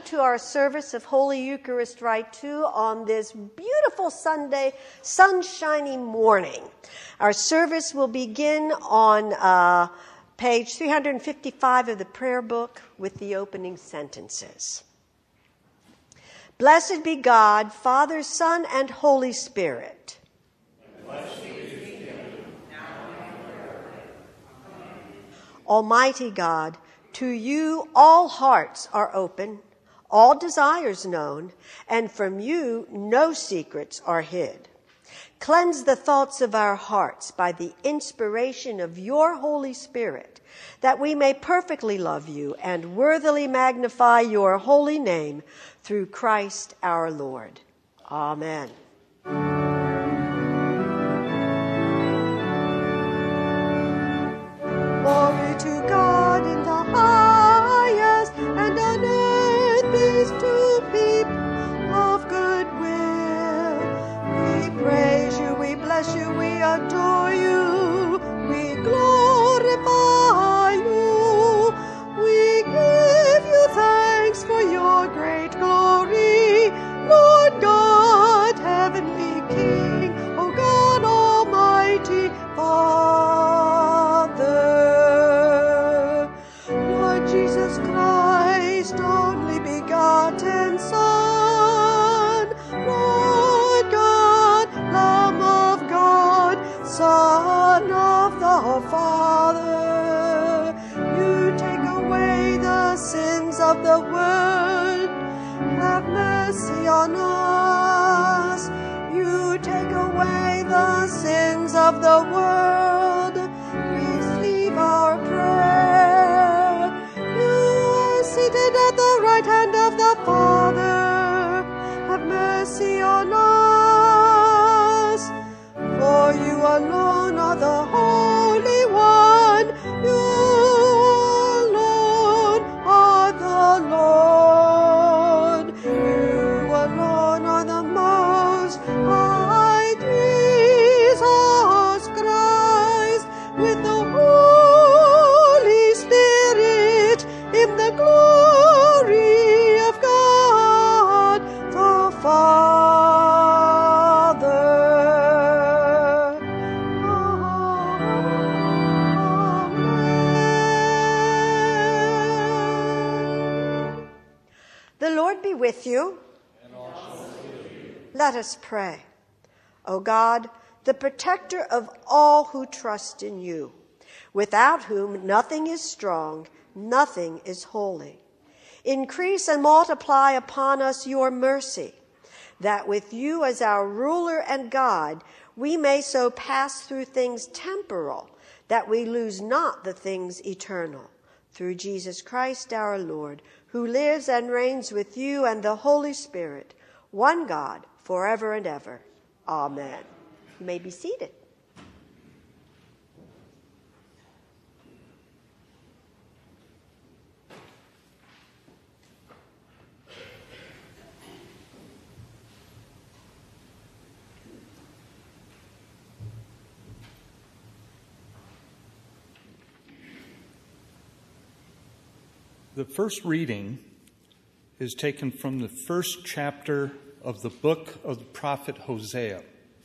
to our service of Holy Eucharist Rite 2 on this beautiful Sunday, sunshiny morning. Our service will begin on page 355 of the prayer book with the opening sentences. Blessed be God, Father, Son, and Holy Spirit. Almighty God, to you all hearts are open, all desires known, and from you no secrets are hid. Cleanse the thoughts of our hearts by the inspiration of your Holy Spirit, that we may perfectly love you and worthily magnify your holy name through Christ our Lord. Amen. Glory to God in the highest, and on earth peace to people of good will. We praise you, we bless you, we adore you, we glorify you. We give you thanks for your great glory, Lord God, heavenly King, O God Almighty Father. Lord Jesus Christ, only begotten Son, Lord God, Lamb of God, Son of the Father, you take away the sins of the world. Have mercy on us. You take away the sins of the world. Receive our prayer. You are seated at the right hand of the Father. Have mercy on us. For you alone are the Holy One. You alone are the Lord. You alone are the Most High Jesus Christ, with the Holy Spirit, in the glory of God the Father. Amen. The Lord be with you. And also with you. Let us pray. O God, the protector of all who trust in you, without whom nothing is strong, nothing is holy. Increase and multiply upon us your mercy, that with you as our ruler and guide, we may so pass through things temporal, that we lose not the things eternal. Through Jesus Christ our Lord, who lives and reigns with you and the Holy Spirit, one God, forever and ever. Amen. You may be seated. The first reading is taken from the first chapter of the book of the prophet Hosea.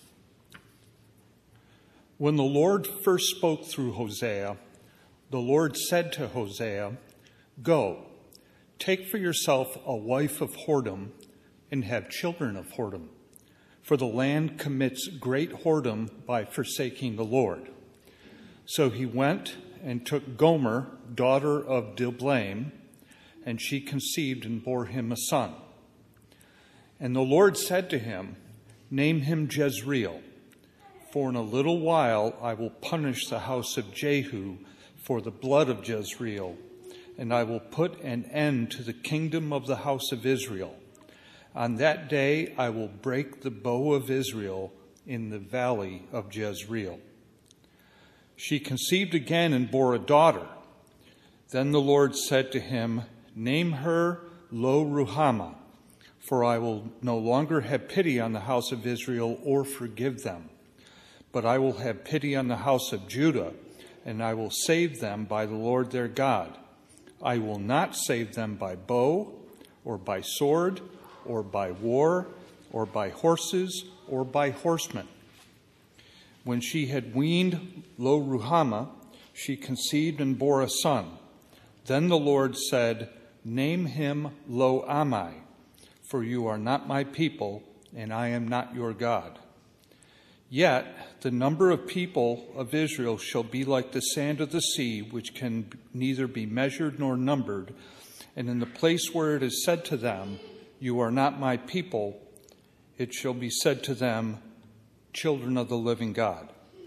When the Lord first spoke through Hosea, the Lord said to Hosea, "Go, take for yourself a wife of whoredom and have children of whoredom, for the land commits great whoredom by forsaking the Lord." So he went and took Gomer, daughter of Diblaim, and she conceived and bore him a son. And the Lord said to him, "Name him Jezreel, for in a little while I will punish the house of Jehu for the blood of Jezreel, and I will put an end to the kingdom of the house of Israel. On that day I will break the bow of Israel in the valley of Jezreel." She conceived again and bore a daughter. Then the Lord said to him, "Name her Lo-Ruhamah, for I will no longer have pity on the house of Israel or forgive them. But I will have pity on the house of Judah, and I will save them by the Lord their God. I will not save them by bow or by sword, or by war, or by horses, or by horsemen. When she had weaned Lo-ruhamah, she conceived and bore a son. Then the Lord said, "Name him Lo-ammi, for you are not my people, and I am not your God. Yet the number of people of Israel shall be like the sand of the sea, which can neither be measured nor numbered. And in the place where it is said to them, 'You are not my people,' it shall be said to them, 'Children of the living God.'"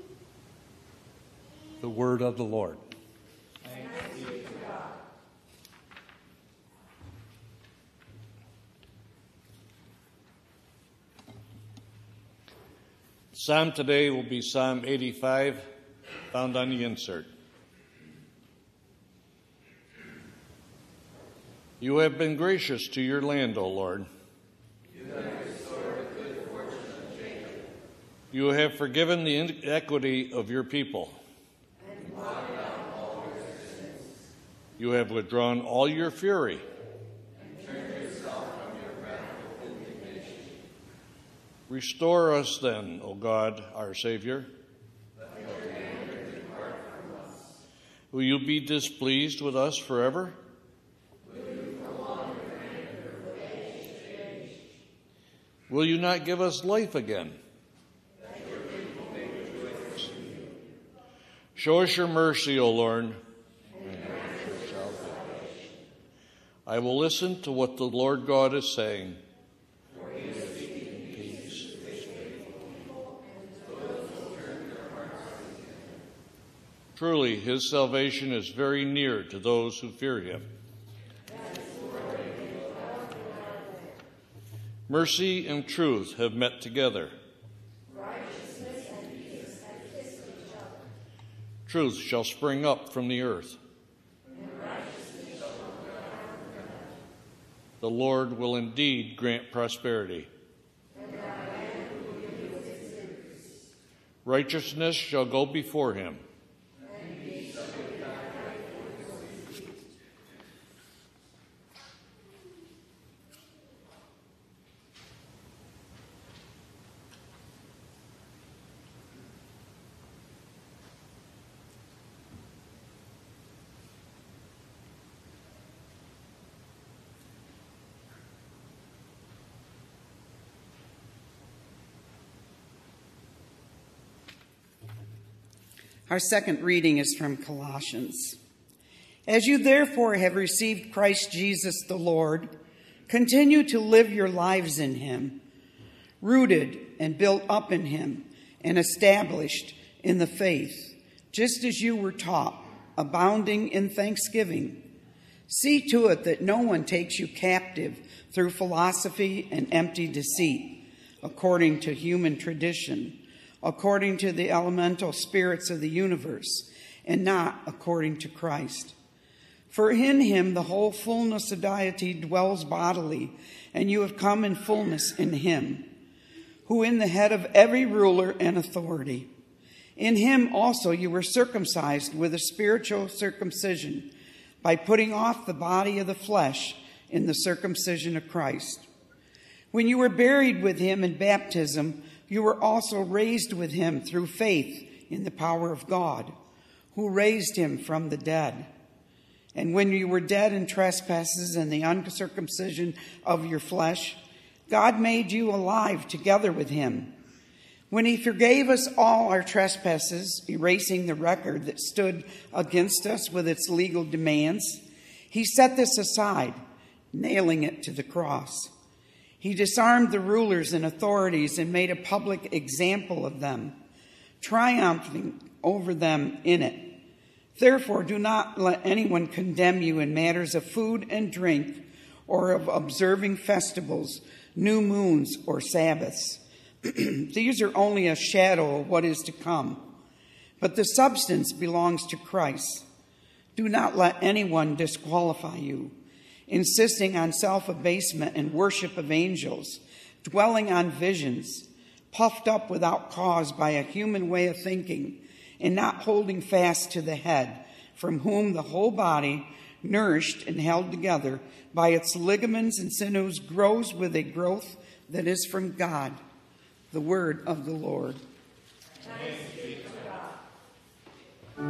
The word of the Lord. Thanks be to God. Psalm today will be Psalm 85, found on the insert. You have been gracious to your land, O Lord. You have restored the good fortune of Jacob. You have forgiven the iniquity of your people. And blotted out all your sins. You have withdrawn all your fury. And turned yourself from your wrathful indignation. Restore us then, O God, our Savior. Let your anger depart from us. Will you be displeased with us forever? Will you not give us life again? That your people may rejoice in you. Show us your mercy, O Lord. And grant your salvation. I will listen to what the Lord God is saying. For he is speaking peace to his faithful people, and to those who turn their hearts to him. Truly, his salvation is very near to those who fear him. Mercy and truth have met together. Righteousness and peace have kissed each other. Truth shall spring up from the earth. And righteousness shall come down from heaven. The Lord will indeed grant prosperity. And thy land will give you its increase. Righteousness shall go before him. And peace shall be thy light before thee. Our second reading is from Colossians. As you therefore have received Christ Jesus the Lord, continue to live your lives in him, rooted and built up in him and established in the faith, just as you were taught, abounding in thanksgiving. See to it that no one takes you captive through philosophy and empty deceit, according to human tradition, according to the elemental spirits of the universe, and not according to Christ. For in him the whole fullness of deity dwells bodily, and you have come in fullness in him, who is the head of every ruler and authority. In him also you were circumcised with a spiritual circumcision, by putting off the body of the flesh in the circumcision of Christ. When you were buried with him in baptism, you were also raised with him through faith in the power of God, who raised him from the dead. And when you were dead in trespasses and the uncircumcision of your flesh, God made you alive together with him. When he forgave us all our trespasses, erasing the record that stood against us with its legal demands, he set this aside, nailing it to the cross. He disarmed the rulers and authorities and made a public example of them, triumphing over them in it. Therefore, do not let anyone condemn you in matters of food and drink, or of observing festivals, new moons, or Sabbaths. These are only a shadow of what is to come, but the substance belongs to Christ. Do not let anyone disqualify you, insisting on self-abasement and worship of angels, dwelling on visions, puffed up without cause by a human way of thinking, and not holding fast to the head, from whom the whole body, nourished and held together by its ligaments and sinews, grows with a growth that is from God. The word of the Lord. Thanks be to God.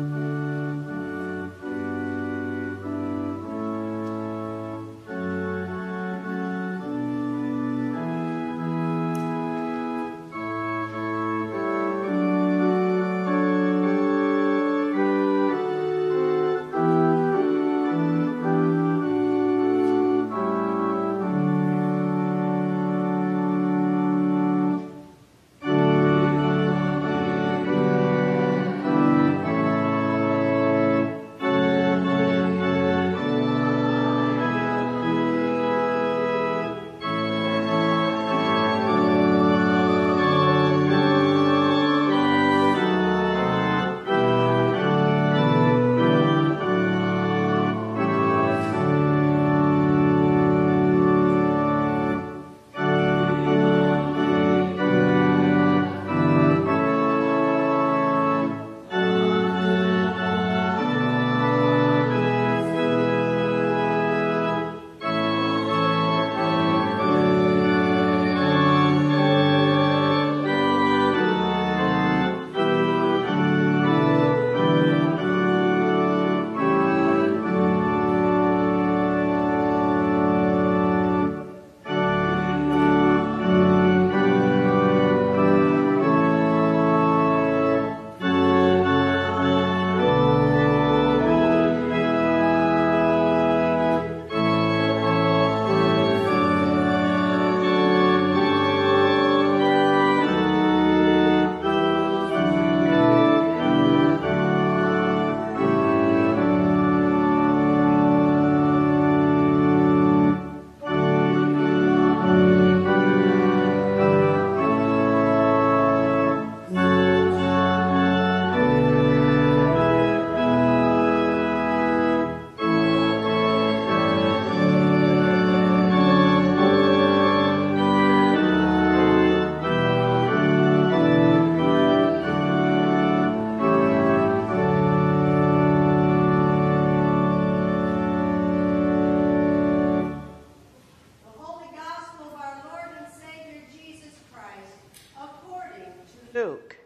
Luke.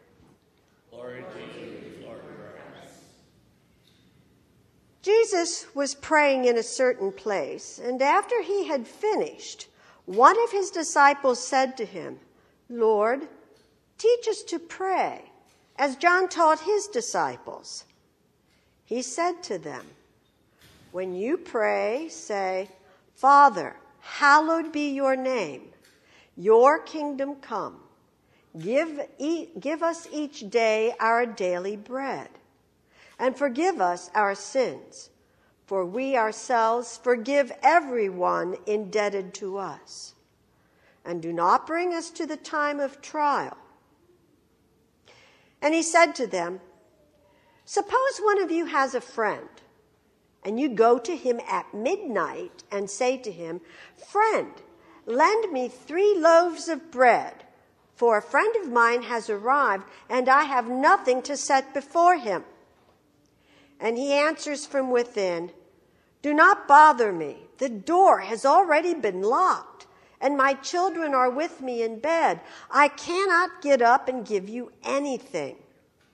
Glory to you, Lord Christ. Jesus was praying in a certain place, and after he had finished, one of his disciples said to him, "Lord, teach us to pray, as John taught his disciples." He said to them, "When you pray, say, 'Father, hallowed be your name. Your kingdom come. Give us each day our daily bread. And forgive us our sins, for we ourselves forgive everyone indebted to us. And do not bring us to the time of trial." And he said to them, "Suppose one of you has a friend, and you go to him at midnight and say to him, 'Friend, lend me 3 loaves of bread, for a friend of mine has arrived, and I have nothing to set before him.' And he answers from within, 'Do not bother me. The door has already been locked, and my children are with me in bed. I cannot get up and give you anything.'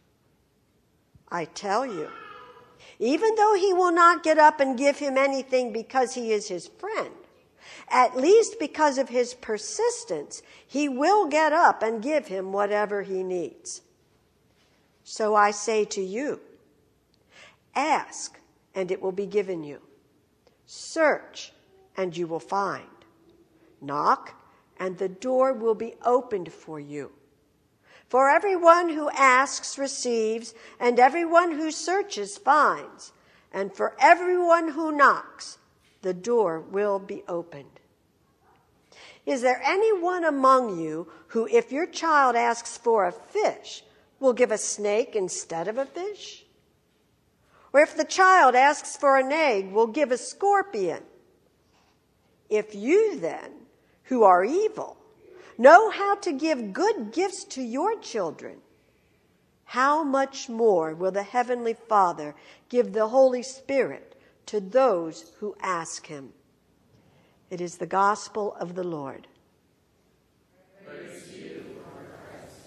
I tell you, even though he will not get up and give him anything because he is his friend, at least because of his persistence, he will get up and give him whatever he needs. So I say to you, ask, and it will be given you. Search, and you will find. Knock, and the door will be opened for you. For everyone who asks receives, and everyone who searches finds, and for everyone who knocks, the door will be opened. Is there anyone among you who, if your child asks for a fish, will give a snake instead of a fish? Or if the child asks for an egg, will give a scorpion? If you then, who are evil, know how to give good gifts to your children, how much more will the Heavenly Father give the Holy Spirit to those who ask him. It is the gospel of the Lord. Praise to you, Lord Christ.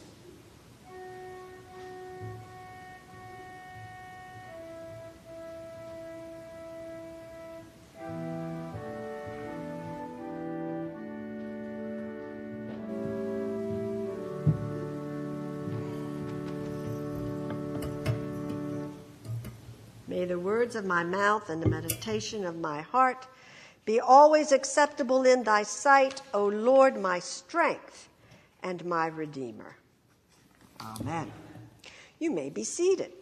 May the words of my mouth and the meditation of my heart be always acceptable in thy sight, O Lord, my strength and my Redeemer. Amen. You may be seated.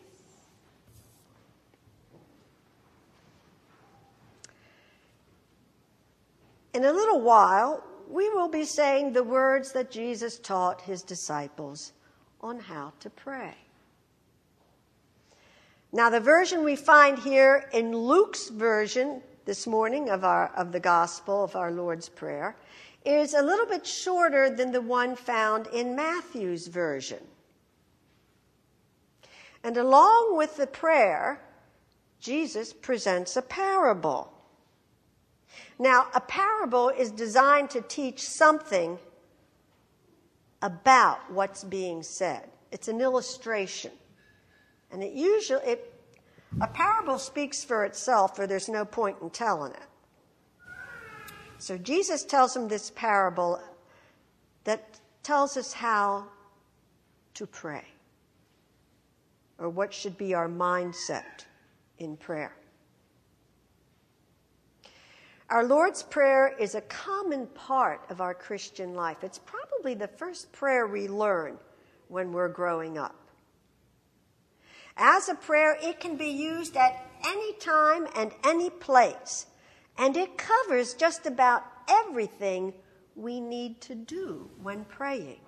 In a little while, we will be saying the words that Jesus taught his disciples on how to pray. Now, the version we find here in Luke's version this morning of the Gospel of our Lord's Prayer is a little bit shorter than the one found in Matthew's version. And along with the prayer, Jesus presents a parable. Now, a parable is designed to teach something about what's being said. It's an illustration. And a parable speaks for itself, or there's no point in telling it. So Jesus tells them this parable that tells us how to pray, or what should be our mindset in prayer. Our Lord's Prayer is a common part of our Christian life. It's probably the first prayer we learn when we're growing up. As a prayer, it can be used at any time and any place, and it covers just about everything we need to do when praying.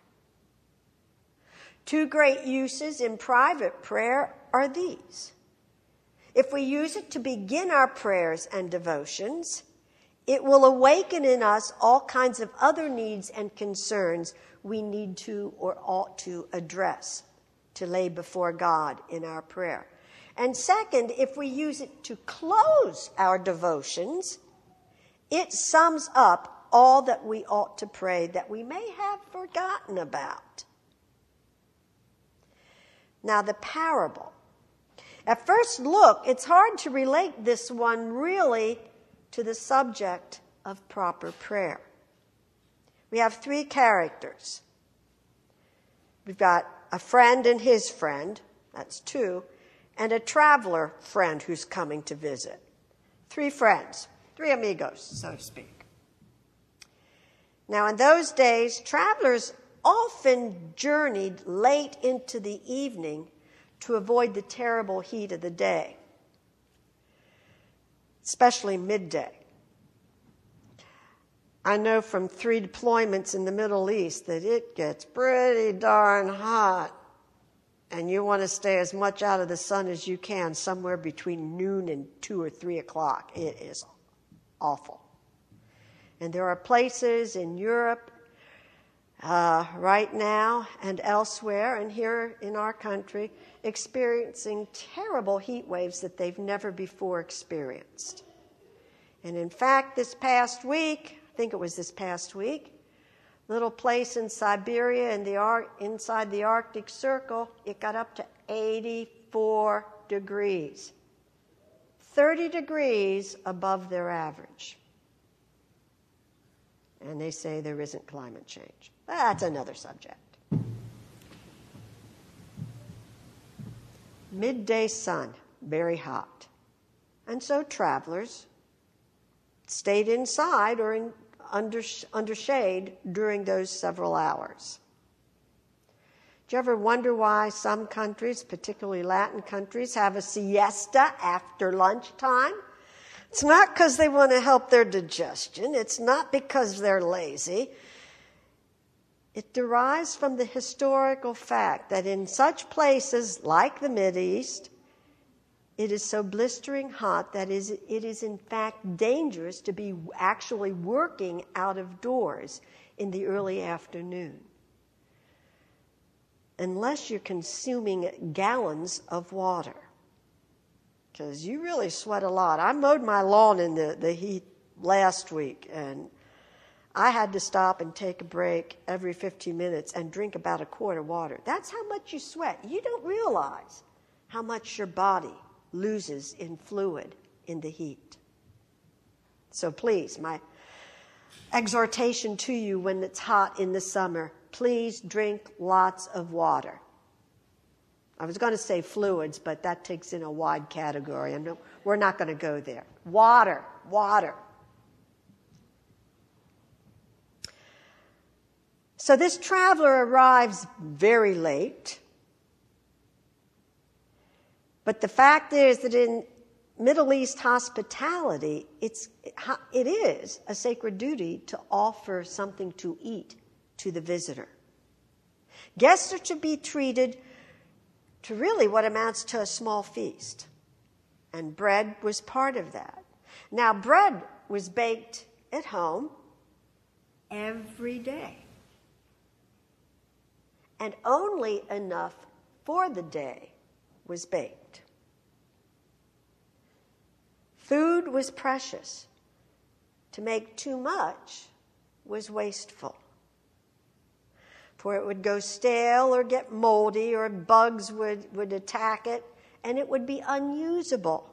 Two great uses in private prayer are these. If we use it to begin our prayers and devotions, it will awaken in us all kinds of other needs and concerns we need to or ought to address, to lay before God in our prayer. And second, if we use it to close our devotions, it sums up all that we ought to pray that we may have forgotten about. Now, the parable. At first look, it's hard to relate this one really to the subject of proper prayer. We have three characters. We've got a friend and his friend, that's two, and a traveler friend who's coming to visit. Three friends, three amigos, so to speak. Now, in those days, travelers often journeyed late into the evening to avoid the terrible heat of the day, especially midday. I know from 3 deployments in the Middle East that it gets pretty darn hot, and you want to stay as much out of the sun as you can somewhere between noon and 2 or 3 o'clock. It is awful. And there are places in Europe right now and elsewhere, and here in our country, experiencing terrible heat waves that they've never before experienced. And in fact, this past week, I think it was this past week, little place in Siberia inside the Arctic Circle, it got up to 84 degrees. 30 degrees above their average. And they say there isn't climate change. That's another subject. Midday sun, very hot. And so travelers stayed inside or under shade during those several hours. Do you ever wonder why some countries, particularly Latin countries, have a siesta after lunchtime? It's not because they want to help their digestion. It's not because they're lazy. It derives from the historical fact that in such places like the Mideast, it is so blistering hot that it is in fact dangerous to be actually working out of doors in the early afternoon, unless you're consuming gallons of water. because you really sweat a lot. I mowed my lawn in the heat last week, and I had to stop and take a break every 15 minutes and drink about a quart of water. That's how much you sweat. You don't realize how much your body loses in fluid in the heat. So please, my exhortation to you when it's hot in the summer, please drink lots of water. I was going to say fluids, but that takes in a wide category, and we're not going to go there. Water. So this traveler arrives very late. But the fact is that in Middle East hospitality, it is a sacred duty to offer something to eat to the visitor. Guests are to be treated to really what amounts to a small feast. And bread was part of that. Now, bread was baked at home every day. And only enough for the day was baked. Food was precious. To make too much was wasteful. For it would go stale or get moldy, or bugs would attack it, and it would be unusable.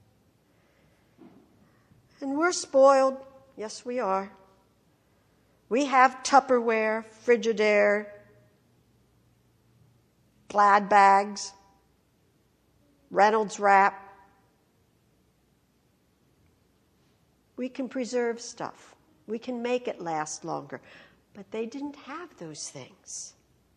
And we're spoiled. Yes, we are. We have Tupperware, Frigidaire, Glad bags, Reynolds Wrap. We can preserve stuff. We can make it last longer. But they didn't have those things.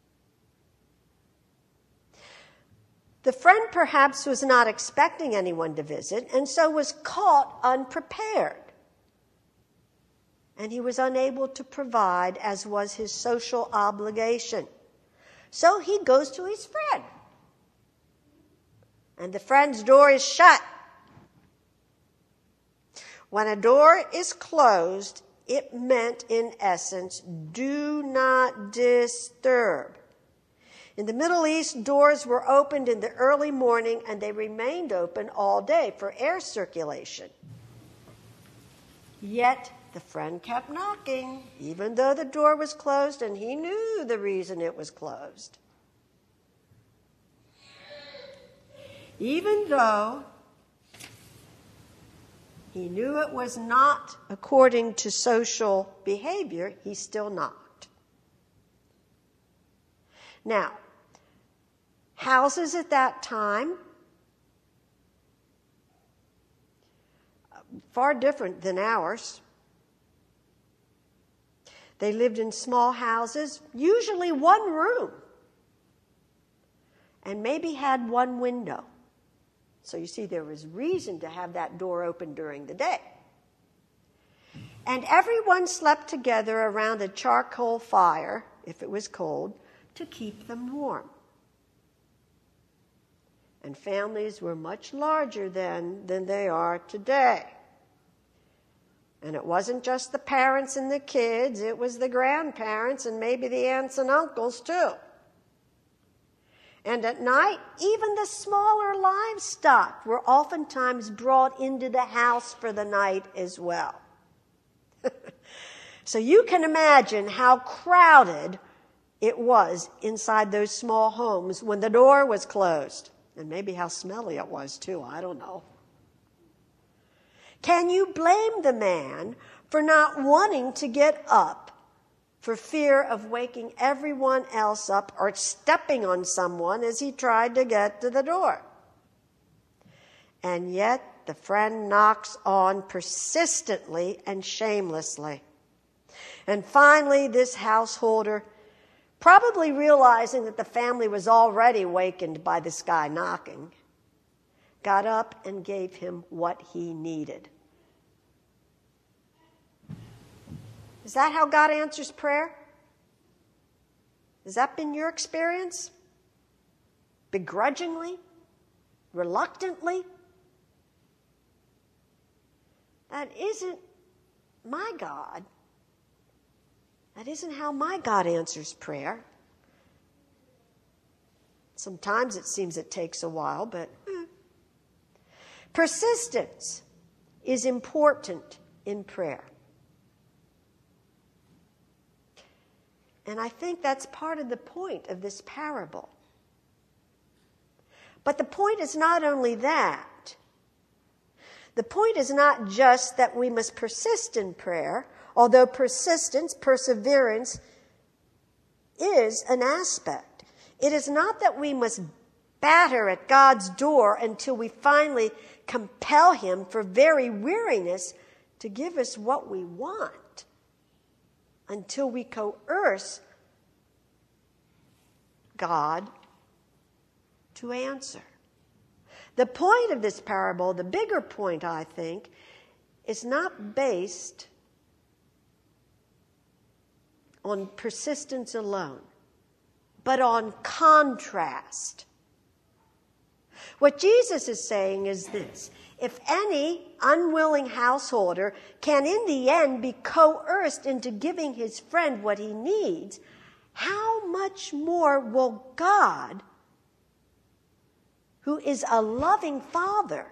The friend perhaps was not expecting anyone to visit, and so was caught unprepared. And he was unable to provide, as was his social obligation. So he goes to his friend. And the friend's door is shut. When a door is closed, it meant, in essence, do not disturb. In the Middle East, doors were opened in the early morning, and they remained open all day for air circulation. Yet the friend kept knocking, even though the door was closed, and he knew the reason it was closed. Even though he knew it was not according to social behavior, he still knocked. Now, houses at that time, far different than ours. They lived in small houses, usually one room, and maybe had one window. So you see, there was reason to have that door open during the day. And everyone slept together around a charcoal fire, if it was cold, to keep them warm. And families were much larger then than they are today. And it wasn't just the parents and the kids, it was the grandparents and maybe the aunts and uncles too. And at night, even the smaller livestock were oftentimes brought into the house for the night as well. So you can imagine how crowded it was inside those small homes when the door was closed. And maybe how smelly it was too, I don't know. Can you blame the man for not wanting to get up for fear of waking everyone else up or stepping on someone as he tried to get to the door? And yet the friend knocks on persistently and shamelessly. And finally, this householder, probably realizing that the family was already wakened by this guy knocking, got up and gave him what he needed. Is that how God answers prayer? Has that been your experience? Begrudgingly? Reluctantly? That isn't my God. That isn't how my God answers prayer. Sometimes it seems it takes a while, but Persistence is important in prayer. And I think that's part of the point of this parable. But the point is not only that. The point is not just that we must persist in prayer, although persistence, perseverance, is an aspect. It is not that we must batter at God's door until we finally compel him for very weariness to give us what we want, until we coerce God to answer. The point of this parable, the bigger point, I think, is not based on persistence alone, but on contrast. What Jesus is saying is this: if any unwilling householder can in the end be coerced into giving his friend what he needs, how much more will God, who is a loving Father,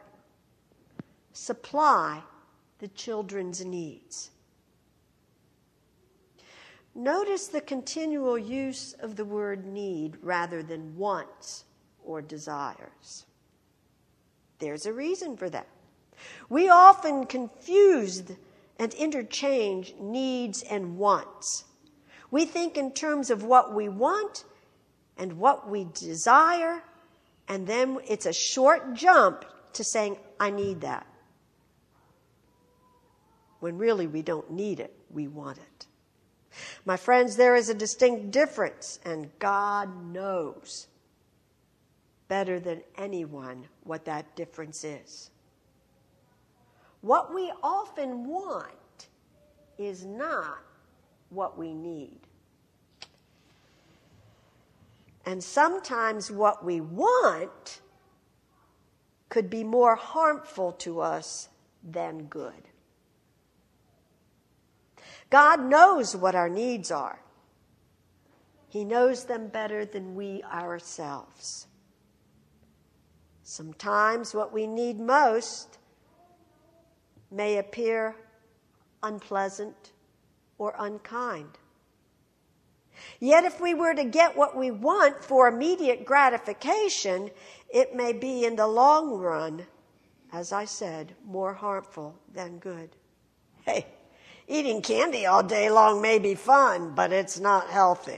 supply the children's needs? Notice the continual use of the word need rather than wants or desires. There's a reason for that. We often confuse and interchange needs and wants. We think in terms of what we want and what we desire, and then it's a short jump to saying, I need that. When really we don't need it, we want it. My friends, there is a distinct difference, and God knows better than anyone what that difference is. What we often want is not what we need. And sometimes what we want could be more harmful to us than good. God knows what our needs are. He knows them better than we ourselves. Sometimes what we need most may appear unpleasant or unkind. Yet if we were to get what we want for immediate gratification, it may be in the long run, as I said, more harmful than good. Hey, eating candy all day long may be fun, but it's not healthy.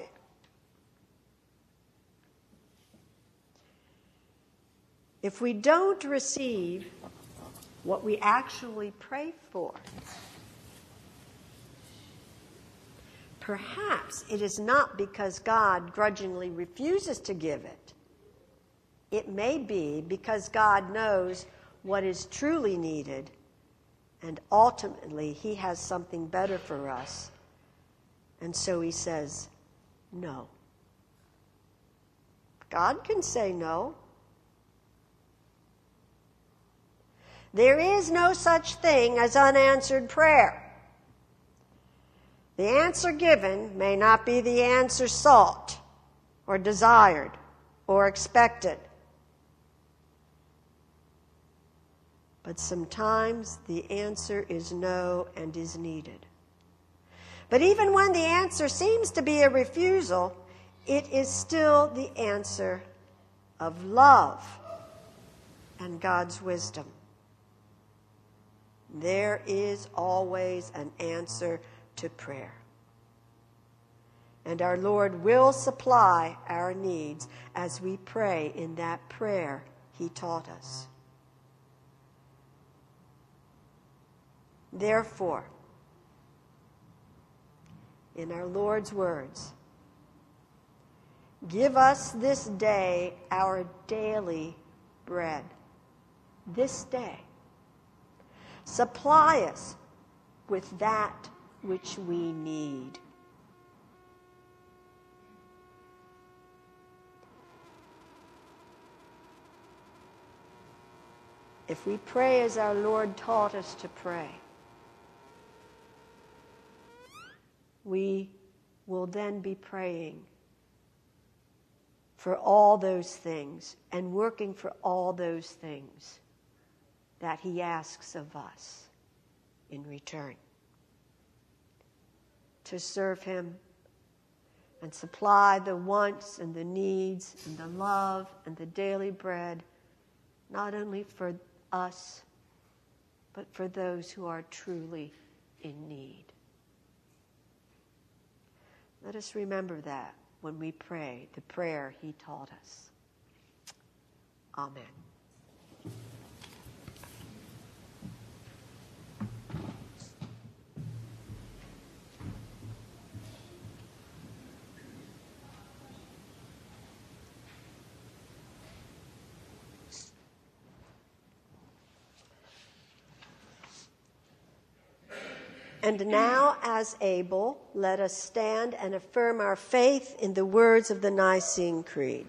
If we don't receive what we actually pray for, perhaps it is not because God grudgingly refuses to give it. It may be because God knows what is truly needed, and ultimately he has something better for us. And so he says, no. God can say no. There is no such thing as unanswered prayer. The answer given may not be the answer sought or desired or expected. But sometimes the answer is no and is needed. But even when the answer seems to be a refusal, it is still the answer of love and God's wisdom. There is always an answer to prayer. And our Lord will supply our needs as we pray in that prayer he taught us. Therefore, in our Lord's words, give us this day our daily bread. This day. Supply us with that which we need. If we pray as our Lord taught us to pray, we will then be praying for all those things and working for all those things that he asks of us in return. To serve him and supply the wants and the needs and the love and the daily bread, not only for us, but for those who are truly in need. Let us remember that when we pray the prayer he taught us. Amen. And now, as able, let us stand and affirm our faith in the words of the Nicene Creed.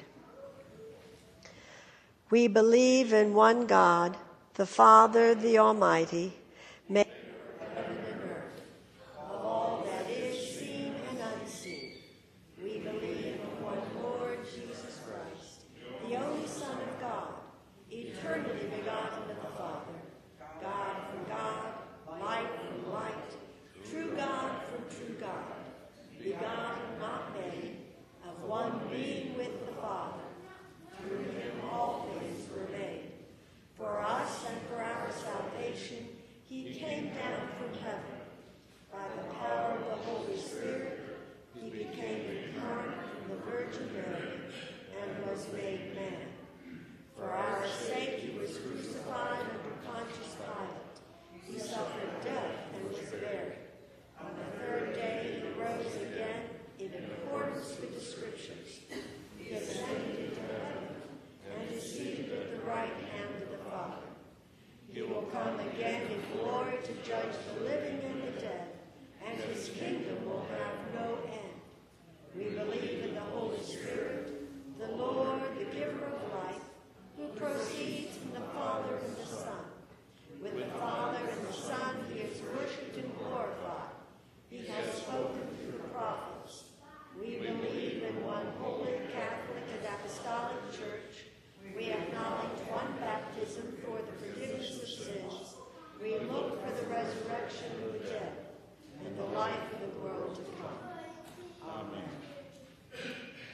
We believe in one God, the Father, the Almighty, maker of heaven and earth, of all that is seen and unseen. We believe in one Lord Jesus Christ, the only Son of God, eternally begotten of the Father, God from God, light from light, true God from true God, begotten, not made, of one being with the Father. Through him all things were made. For us and for our salvation, he came down from heaven. By the power of the Holy Spirit, he became incarnate from the Virgin Mary and was made man. For our sake he was crucified under Pontius Pilate. He suffered death and was buried. On the third day he rose again in accordance with the Scriptures. He ascended into heaven and is seated at the right hand of the Father. He will come again in glory to judge the living and the dead, and his kingdom will have no end. We believe in the Holy Spirit, the Lord, the giver of life, who proceeds from the Father and the Son. With the Father and the Son he is worshipped and glorified. He has spoken through the prophets. We believe in one holy, Catholic, and Apostolic Church. We acknowledge one baptism for the forgiveness of sins. We look for the resurrection of the dead and the life of the world to come. Amen.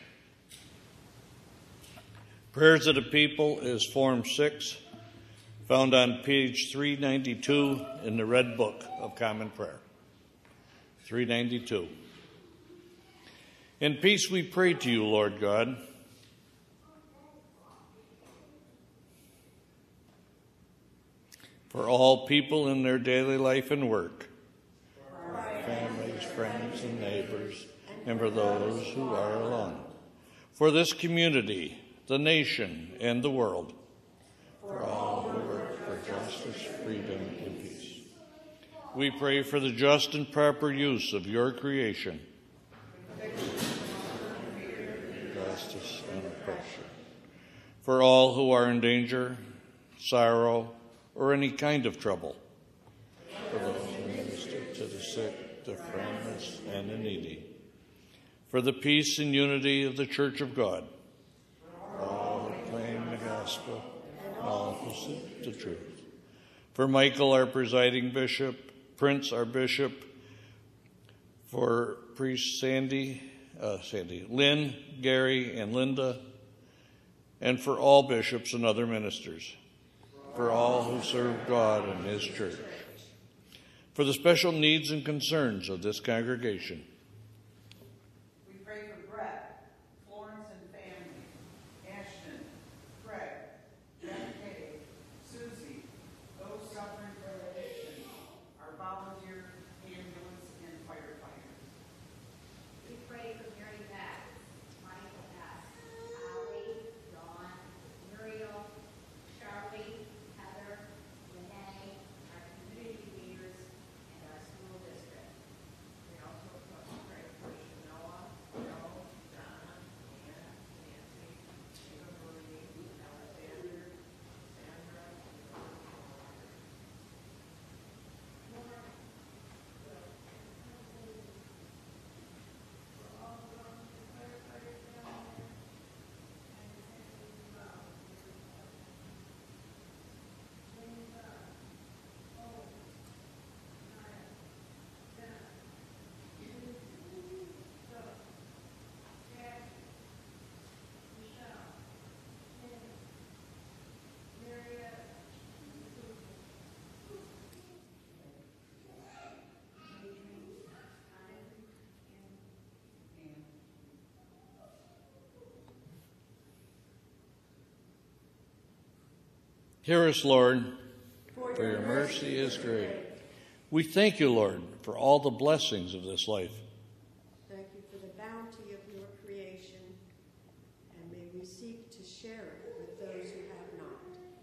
Prayers of the People is Form 6, found on page 392 in the Red Book of Common Prayer. 392. In peace we pray to you, Lord God. For all people in their daily life and work, for our families, friends, and neighbors, and for those who are alone. For this community, the nation, and the world. For all who work for justice, freedom, and peace. We pray for the just and proper use of your creation. Justice and oppression. For all who are in danger, sorrow, or any kind of trouble. For those who minister to the sick, the friendless, and the needy. For the peace and unity of the Church of God. For all who claim the gospel, and all who seek the truth. For Michael, our presiding bishop, Prince, our bishop, for Priest Lynn, Gary, and Linda, and for all bishops and other ministers, for all who serve God and his church, for the special needs and concerns of this congregation. We pray for Brett, Florence and family, Ashton, Craig, Jeff Kay, Susie, those suffering from addiction, our volunteer ambulance and firefighters. We pray for Mary Beth, Michael S., Holly, Dawn, Muriel, Charlie, Heather, Renee, our community leaders, and our school district. We also Hear us, Lord, for your mercy is great. We thank you, Lord, for all the blessings of this life. Thank you for the bounty of your creation, and may we seek to share it with those who have not.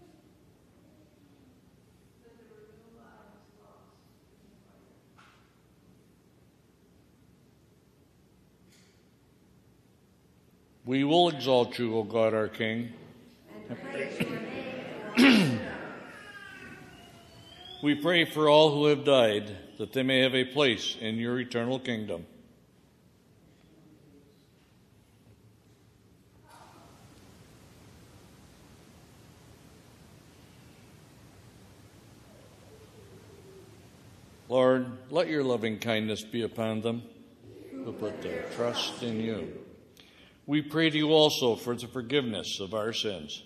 We will exalt you, O God, our King. We pray for all who have died, that they may have a place in your eternal kingdom. Lord, let your loving kindness be upon them who put their trust in you. We pray to you also for the forgiveness of our sins.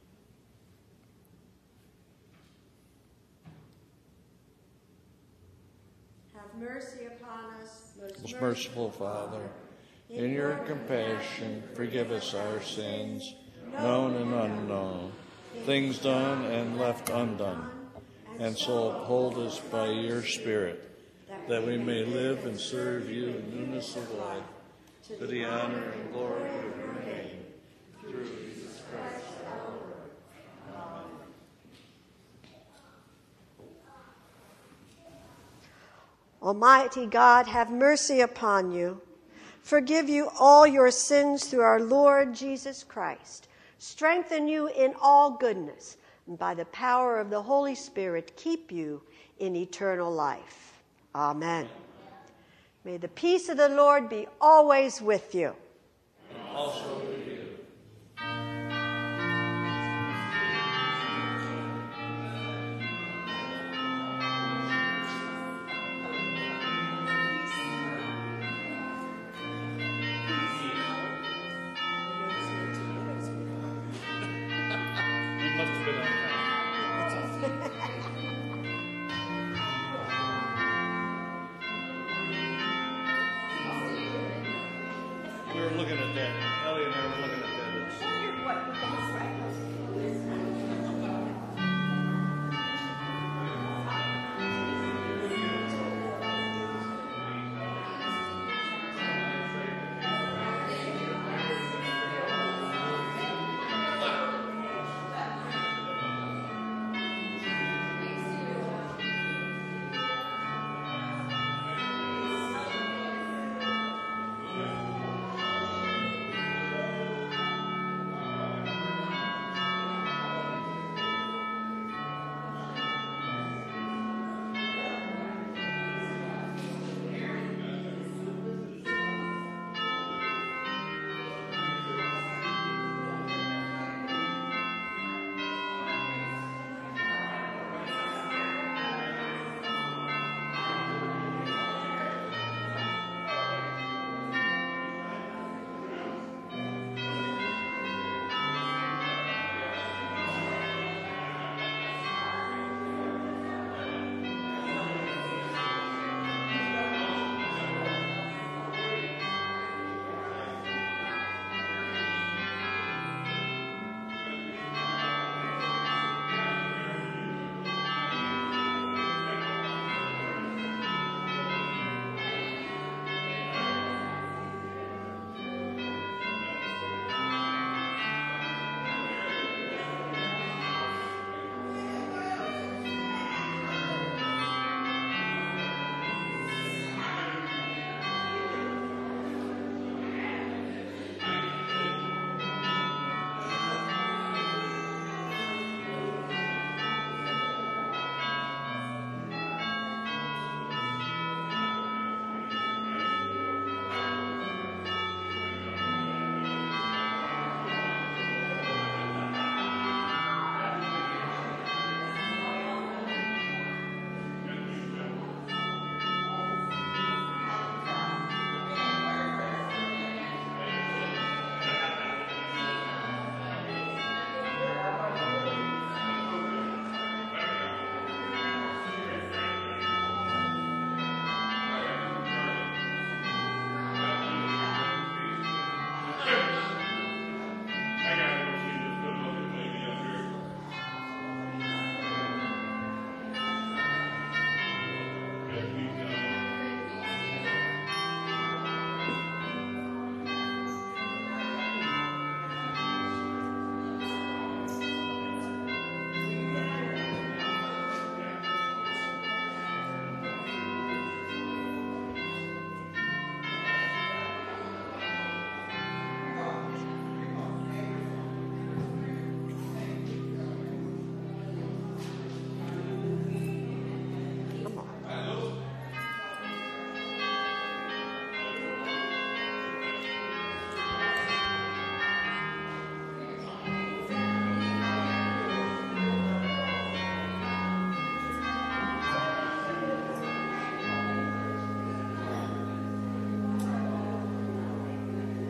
Have mercy upon us, Most merciful Father, in your compassion, forgive us our sins, known and unknown, things done and left undone, and so uphold us by your Spirit, that we may live and serve you in newness of life, to the honor and glory of your name, through Jesus Christ our Lord. Amen. Almighty God, have mercy upon you. Forgive you all your sins through our Lord Jesus Christ. Strengthen you in all goodness, and by the power of the Holy Spirit, keep you in eternal life. Amen. May the peace of the Lord be always with you. And also with you. You must have been on time. We were looking at that. Ellie and I were looking at that.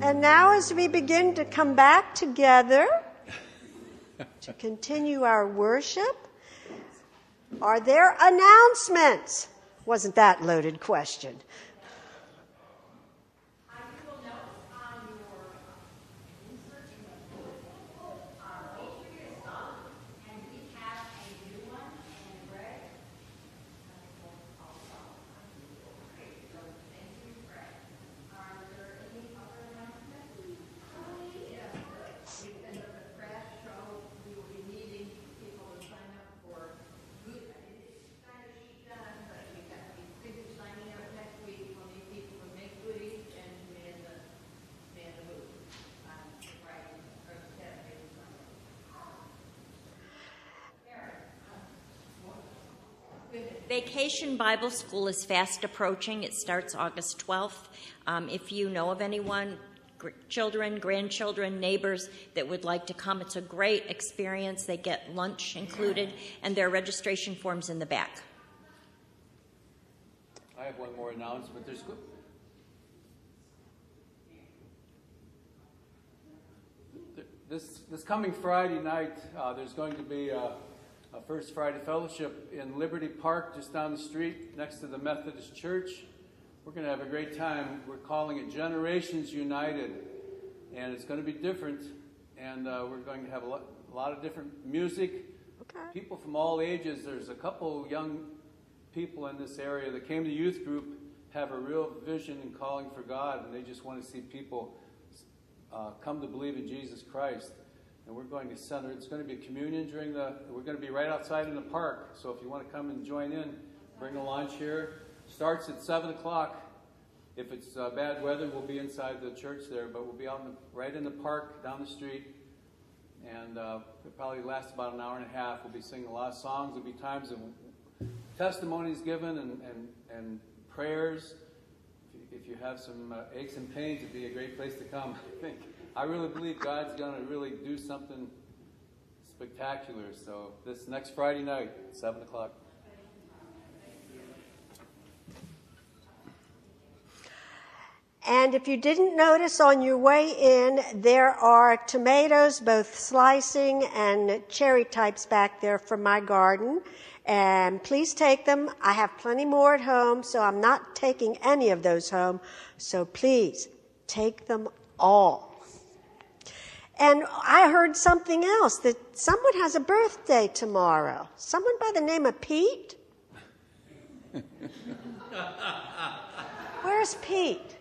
And now as we begin to come back together to continue our worship, are there announcements? Wasn't that a loaded question? Vacation Bible School is fast approaching. It starts August 12th. If you know of anyone, children, grandchildren, neighbors that would like to come, it's a great experience. They get lunch included, and there are registration forms in the back. I have one more announcement. This coming Friday night, there's going to be a First Friday Fellowship in Liberty Park, just down the street next to the Methodist Church. We're going to have a great time. We're calling it Generations United, and it's going to be different, and we're going to have a lot of different music. Okay. People from all ages. There's a couple young people in this area that came to youth group, have a real vision and calling for God, and they just want to see people come to believe in Jesus Christ. And we're going to center, it's going to be a communion we're going to be right outside in the park. So if you want to come and join in, bring a lunch here. Starts at 7 o'clock. If it's bad weather, we'll be inside the church there, but we'll be out right in the park down the street. And it'll probably last about an hour and a half. We'll be singing a lot of songs. There'll be times of testimonies given and prayers. If you have some aches and pains, it'd be a great place to come, I think. I really believe God's going to really do something spectacular. So this next Friday night, 7 o'clock. And if you didn't notice on your way in, there are tomatoes, both slicing and cherry types back there from my garden. And please take them. I have plenty more at home, so I'm not taking any of those home. So please, take them all. And I heard something else, that someone has a birthday tomorrow. Someone by the name of Pete? Where's Pete?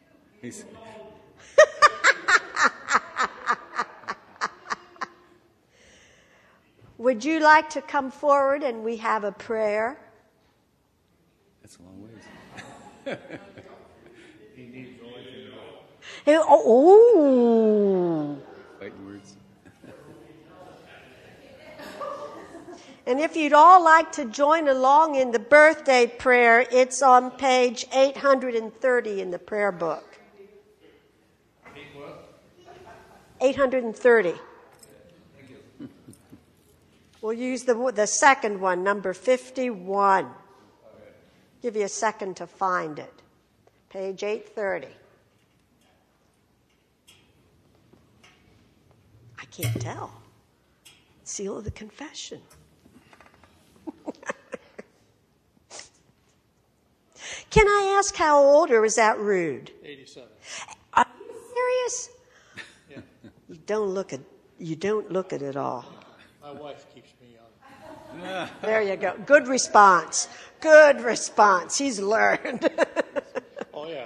Would you like to come forward and we have a prayer? That's a long ways. He needs Oh. Fighting words. And if you'd all like to join along in the birthday prayer, it's on page 830 in the prayer book. 830. We'll use the second one, number 51. Give you a second to find it. Page 830. I can't tell. Seal of the confession. Can I ask how old, or is that rude? 87. Are you serious? Yeah. You don't look it at all. My wife keeps me young. There you go. Good response. Good response. He's learned. Oh, yeah.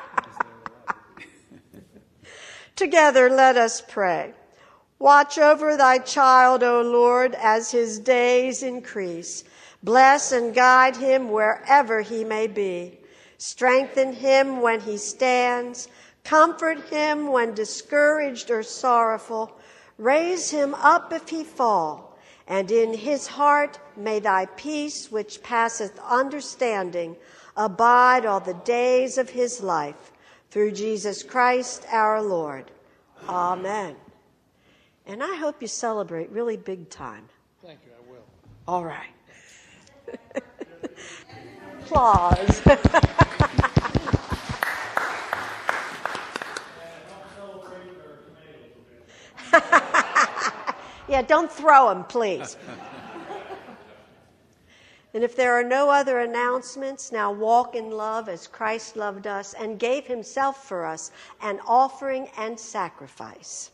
Together, let us pray. Watch over thy child, O Lord, as his days increase. Bless and guide him wherever he may be. Strengthen him when he stands. Comfort him when discouraged or sorrowful. Raise him up if he fall. And in his heart may thy peace, which passeth understanding, abide all the days of his life. Through Jesus Christ our Lord. Amen. And I hope you celebrate really big time. Thank you, I will. All right. Applause. Yeah, don't throw them, please. And if there are no other announcements, now walk in love as Christ loved us and gave himself for us, an offering and sacrifice.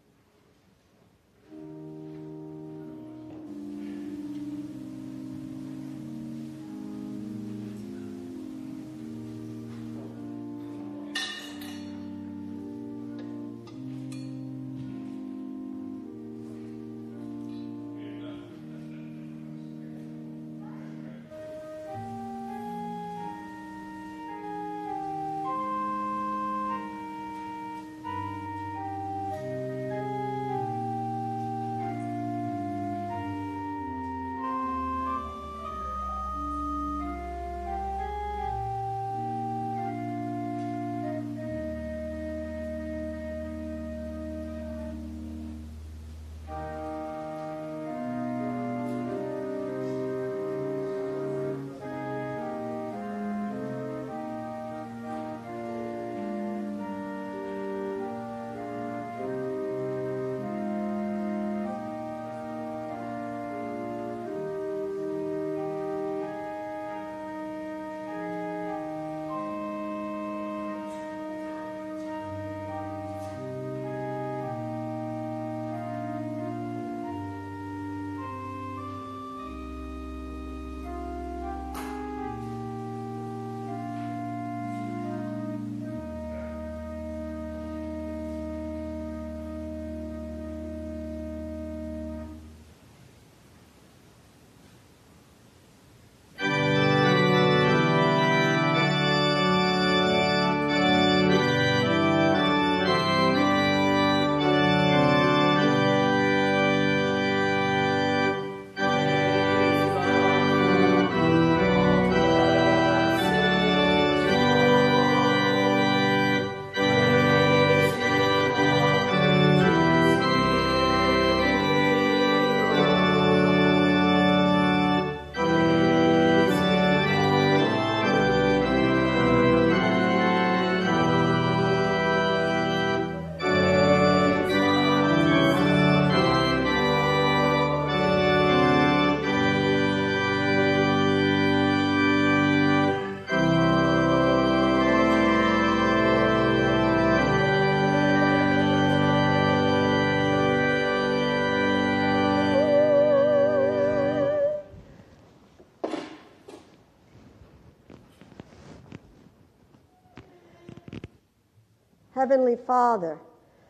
Heavenly Father,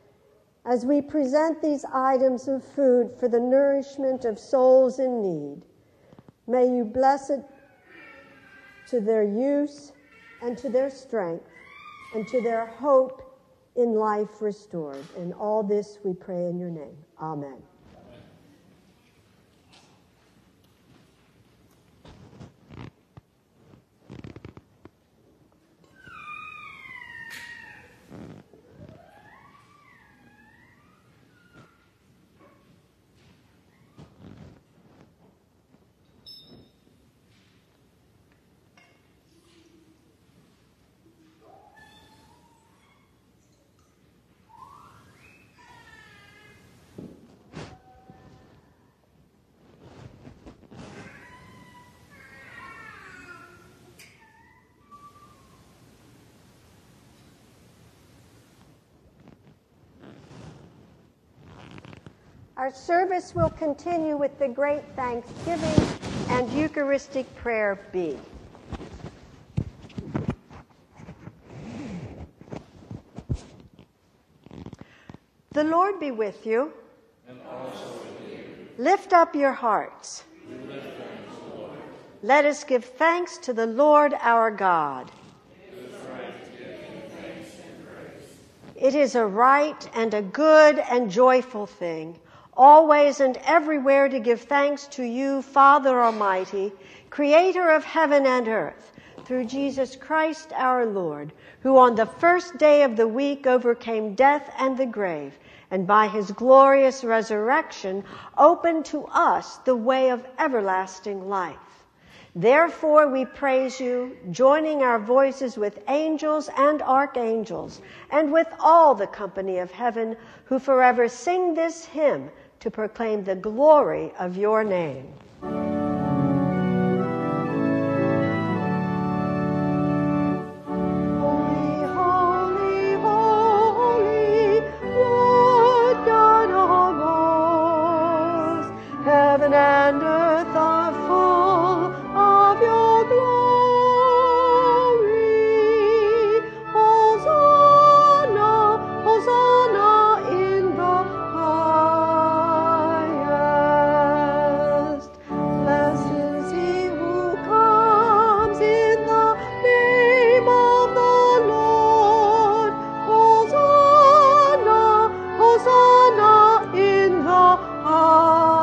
as we present these items of food for the nourishment of souls in need, may you bless it to their use and to their strength and to their hope in life restored. And all this we pray in your name. Amen. Our service will continue with the great thanksgiving and Eucharistic prayer B. The Lord be with you. And also with you. Lift up your hearts. We lift them to the Lord. Let us give thanks to the Lord our God. It is a right and a good and joyful thing, always and everywhere to give thanks to you, Father Almighty, Creator of heaven and earth, through Jesus Christ our Lord, who on the first day of the week overcame death and the grave, and by his glorious resurrection opened to us the way of everlasting life. Therefore we praise you, joining our voices with angels and archangels, and with all the company of heaven, who forever sing this hymn to proclaim the glory of your name. Heaven and earth are full of your glory. Hosanna, Hosanna in the highest. Blessed is he who comes in the name of the Lord. Hosanna, Hosanna in the highest.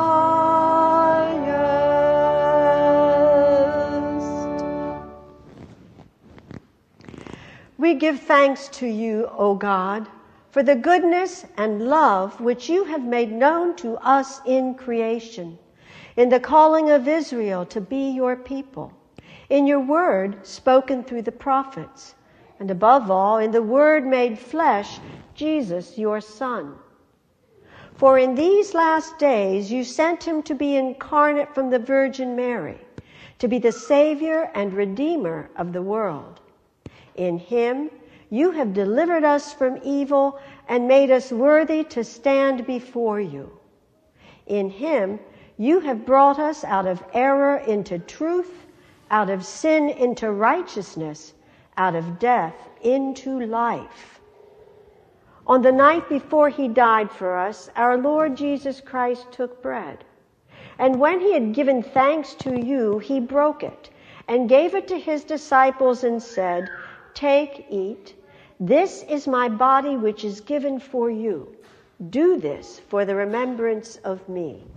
We give thanks to you, O God, for the goodness and love which you have made known to us in creation, in the calling of Israel to be your people, in your word spoken through the prophets, and above all, in the word made flesh, Jesus, your Son. For in these last days you sent him to be incarnate from the Virgin Mary, to be the Savior and Redeemer of the world. In him you have delivered us from evil and made us worthy to stand before you. In him you have brought us out of error into truth, out of sin into righteousness, out of death into life. On the night before he died for us, our Lord Jesus Christ took bread. And when he had given thanks to you, he broke it and gave it to his disciples and said, "Take, eat. This is my body which is given for you. Do this for the remembrance of me."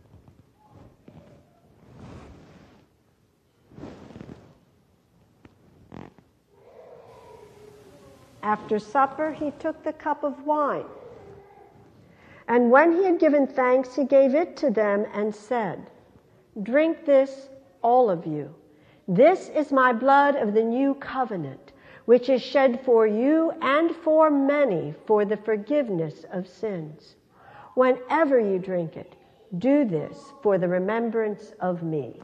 After supper, he took the cup of wine. And when he had given thanks, he gave it to them and said, "Drink this, all of you. This is my blood of the new covenant, which is shed for you and for many for the forgiveness of sins. Whenever you drink it, do this for the remembrance of me."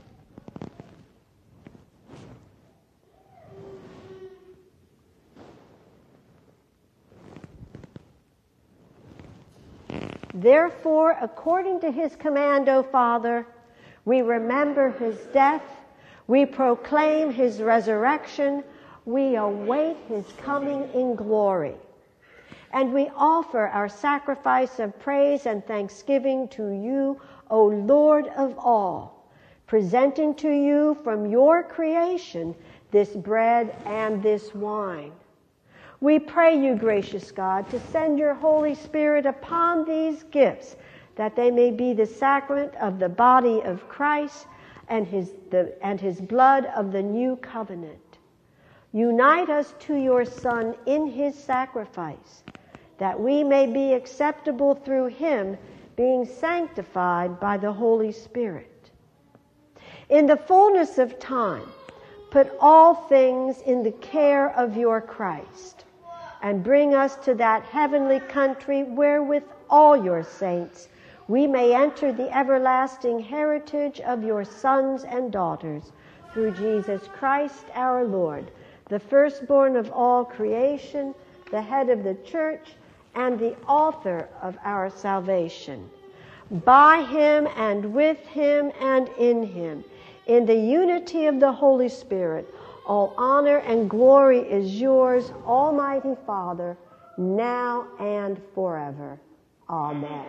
Therefore, according to his command, O Father, we remember his death, we proclaim his resurrection, we await his coming in glory. And we offer our sacrifice of praise and thanksgiving to you, O Lord of all, presenting to you from your creation this bread and this wine. We pray you, gracious God, to send your Holy Spirit upon these gifts, that they may be the sacrament of the body of Christ and his blood of the new covenant. Unite us to your Son in his sacrifice, that we may be acceptable through him, being sanctified by the Holy Spirit. In the fullness of time, put all things in the care of your Christ, and bring us to that heavenly country where with all your saints we may enter the everlasting heritage of your sons and daughters, through Jesus Christ our Lord, the firstborn of all creation, the head of the church, and the author of our salvation. By him and with him and in him, in the unity of the Holy Spirit, all honor and glory is yours, Almighty Father, now and forever. Amen.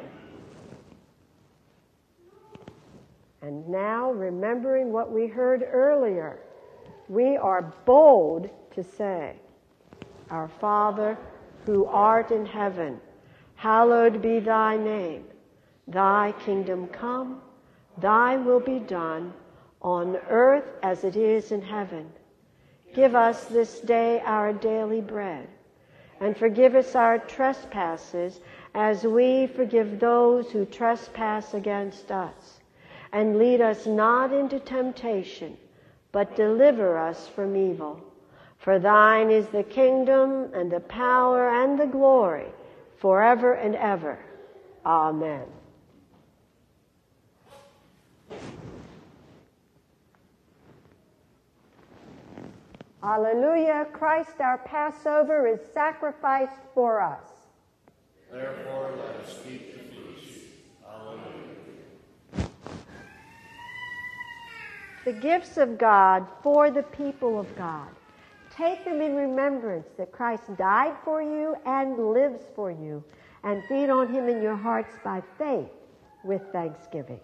And now, remembering what we heard earlier, we are bold to say, "Our Father, who art in heaven, hallowed be thy name. Thy kingdom come, thy will be done, on earth as it is in heaven. Give us this day our daily bread, and forgive us our trespasses as we forgive those who trespass against us. And lead us not into temptation, but deliver us from evil. For thine is the kingdom and the power and the glory forever and ever. Amen." Hallelujah. Christ our Passover is sacrificed for us. Therefore, let us keep the feast. Hallelujah. The gifts of God for the people of God. Take them in remembrance that Christ died for you and lives for you, and feed on him in your hearts by faith with thanksgiving.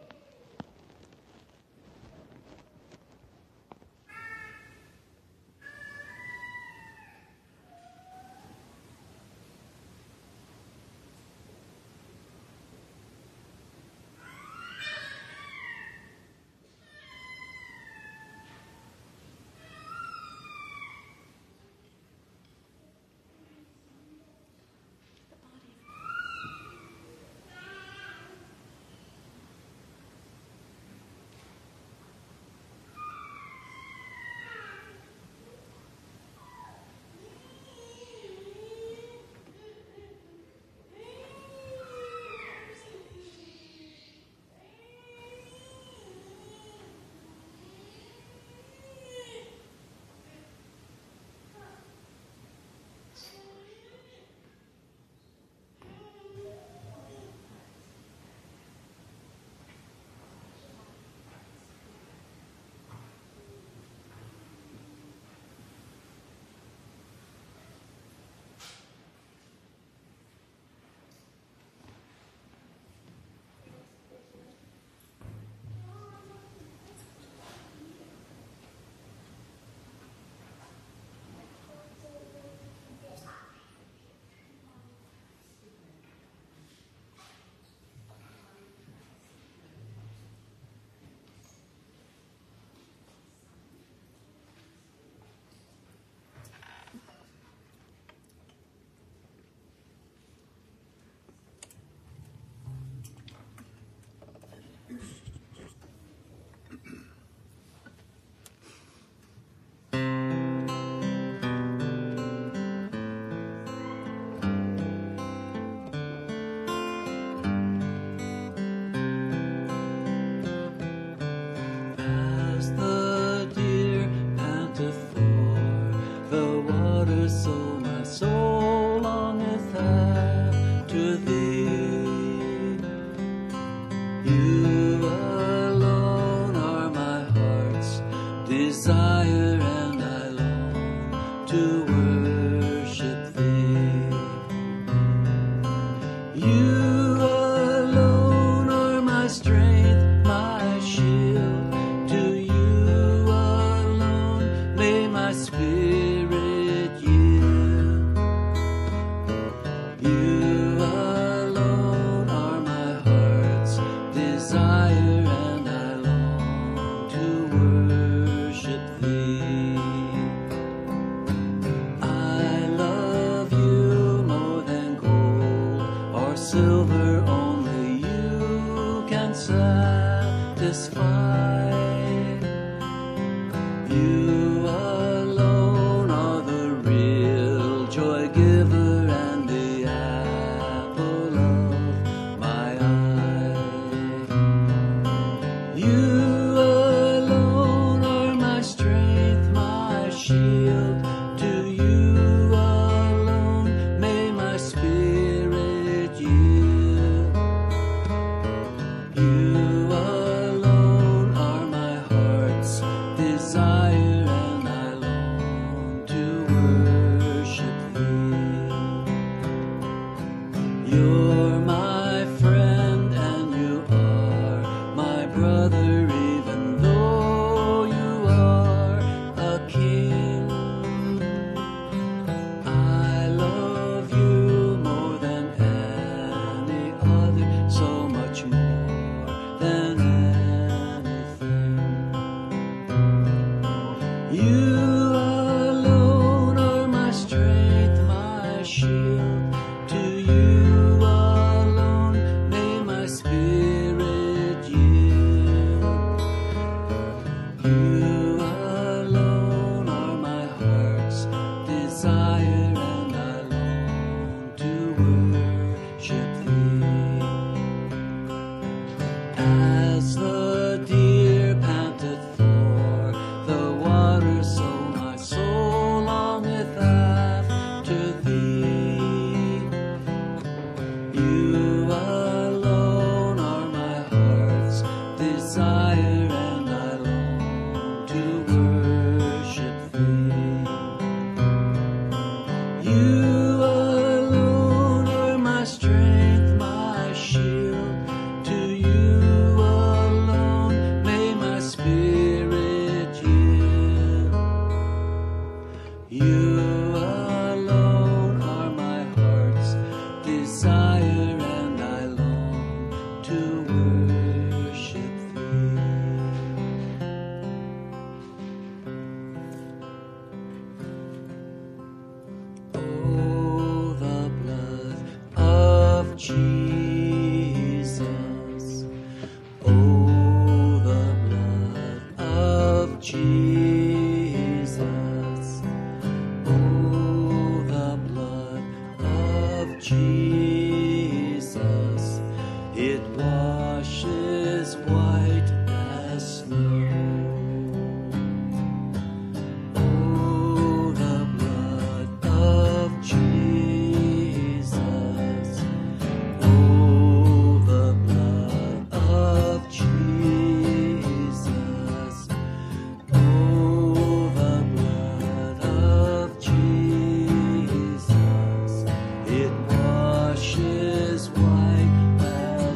alone are my strength, my shield. To you alone Jesus, it washes white as snow. Oh, the blood of Jesus. Oh, the blood of Jesus. Oh, the blood of Jesus. It washes white as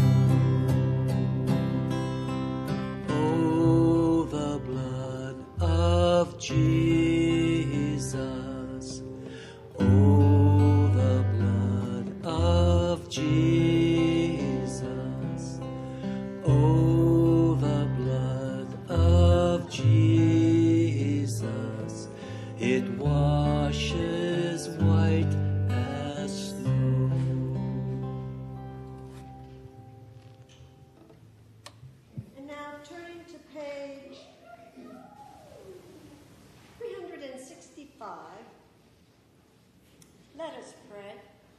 snow. Oh, the blood of Jesus. Oh, the blood of Jesus. Oh, the blood of Jesus. It washes white as snow. And now turning to page 365, let us pray.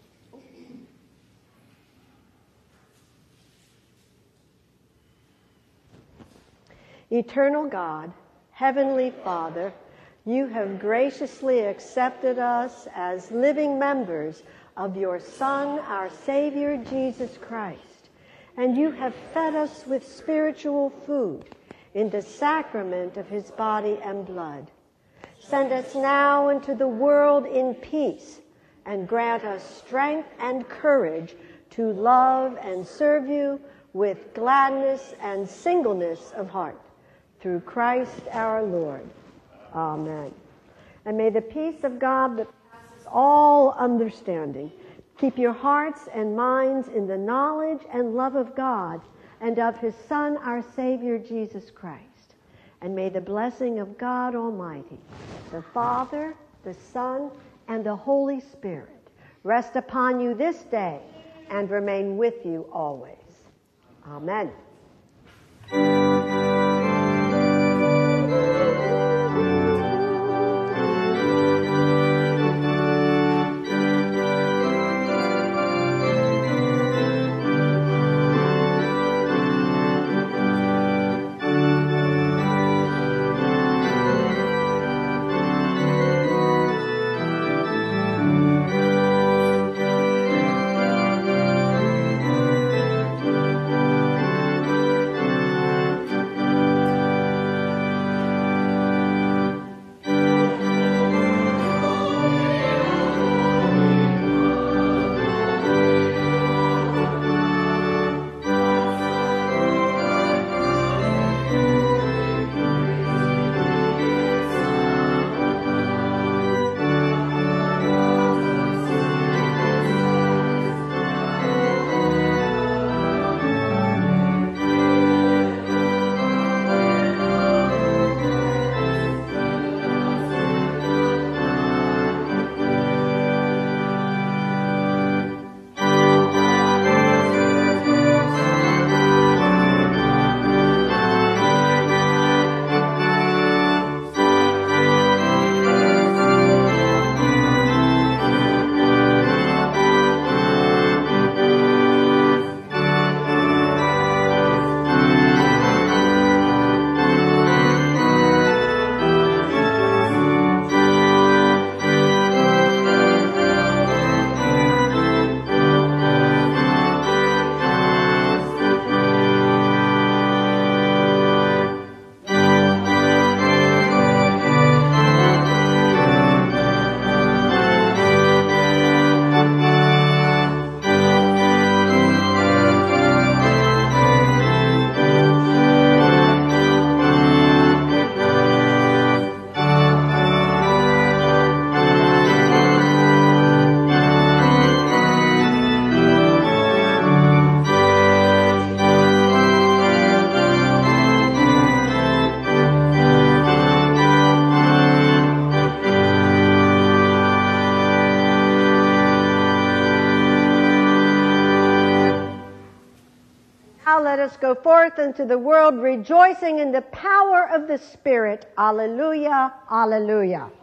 Eternal God, Heavenly Father, you have graciously accepted us as living members of your Son, our Savior, Jesus Christ, and you have fed us with spiritual food in the sacrament of his body and blood. Send us now into the world in peace, and grant us strength and courage to love and serve you with gladness and singleness of heart. Through Christ our Lord. Amen. And may the peace of God that passes all understanding keep your hearts and minds in the knowledge and love of God and of his Son, our Savior, Jesus Christ. And may the blessing of God Almighty, the Father, the Son, and the Holy Spirit rest upon you this day and remain with you always. Amen. Let us go forth into the world rejoicing in the power of the Spirit. Alleluia, alleluia.